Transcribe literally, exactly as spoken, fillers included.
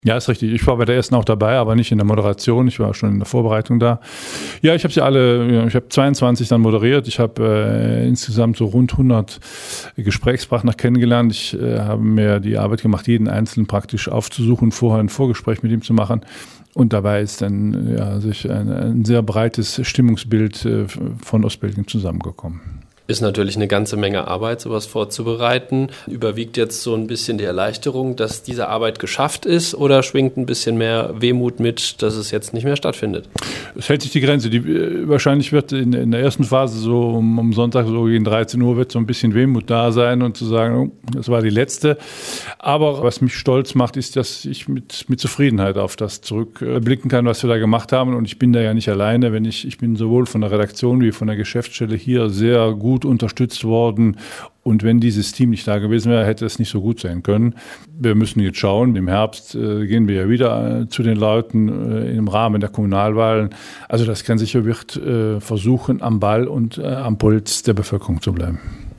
Ja, ist richtig. Ich war bei der ersten auch dabei, aber nicht in der Moderation. Ich war schon in der Vorbereitung da. Ja, ich habe sie alle, ich habe zweiundzwanzig dann moderiert. Ich habe äh, insgesamt so rund hundert Gesprächspartner kennengelernt. Ich äh, habe mir die Arbeit gemacht, jeden Einzelnen praktisch aufzusuchen, vorher ein Vorgespräch mit ihm zu machen. Und dabei ist dann ja, sich ein, ein sehr breites Stimmungsbild äh, von Ostbelgien zusammengekommen. Ist natürlich eine ganze Menge Arbeit, sowas vorzubereiten. Überwiegt jetzt so ein bisschen die Erleichterung, dass diese Arbeit geschafft ist, oder schwingt ein bisschen mehr Wehmut mit, dass es jetzt nicht mehr stattfindet? Es hält sich die Grenze. Die, wahrscheinlich wird in, in der ersten Phase so um, um Sonntag so gegen dreizehn Uhr wird so ein bisschen Wehmut da sein und zu sagen, oh, das war die letzte. Aber was mich stolz macht, ist, dass ich mit, mit Zufriedenheit auf das zurückblicken kann, was wir da gemacht haben. Und ich bin da ja nicht alleine. Wenn ich, ich bin sowohl von der Redaktion wie von der Geschäftsstelle hier sehr gut unterstützt worden. Und wenn dieses Team nicht da gewesen wäre, hätte es nicht so gut sein können. Wir müssen jetzt schauen. Im Herbst äh, gehen wir ja wieder äh, zu den Leuten äh, im Rahmen der Kommunalwahlen. Also das kann sicher wird äh, versuchen, am Ball und äh, am Puls der Bevölkerung zu bleiben.